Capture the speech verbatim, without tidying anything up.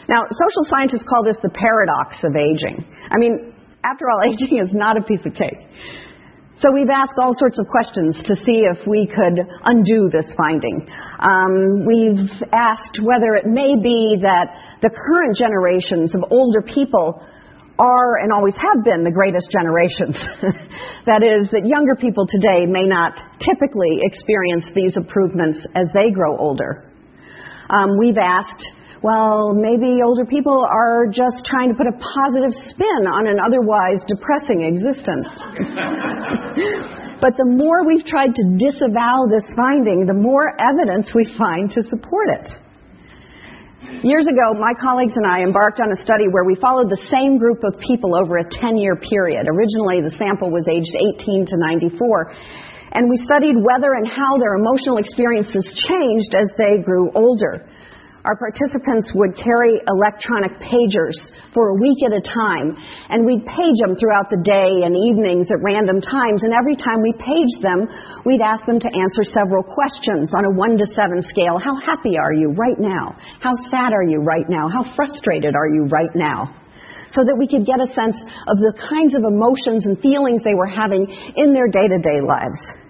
Now, social scientists call this the paradox of aging. I mean, after all, aging is not a piece of cake. So we've asked all sorts of questions to see if we could undo this finding. Um, we've asked whether it may be that the current generations of older people are and always have been the greatest generations. That is, that younger people today may not typically experience these improvements as they grow older. Um, we've asked, well, maybe older people are just trying to put a positive spin on an otherwise depressing existence. But the more we've tried to disavow this finding, the more evidence we find to support it. Years ago, my colleagues and I embarked on a study where we followed the same group of people over a ten-year period. Originally, the sample was aged eighteen to ninety-four. And we studied whether and how their emotional experiences changed as they grew older. Our participants would carry electronic pagers for a week at a time, and we'd page them throughout the day and evenings at random times, and every time we paged them, we'd ask them to answer several questions on a one to seven scale. How happy are you right now? How sad are you right now? How frustrated are you right now? So that we could get a sense of the kinds of emotions and feelings they were having in their day-to-day lives.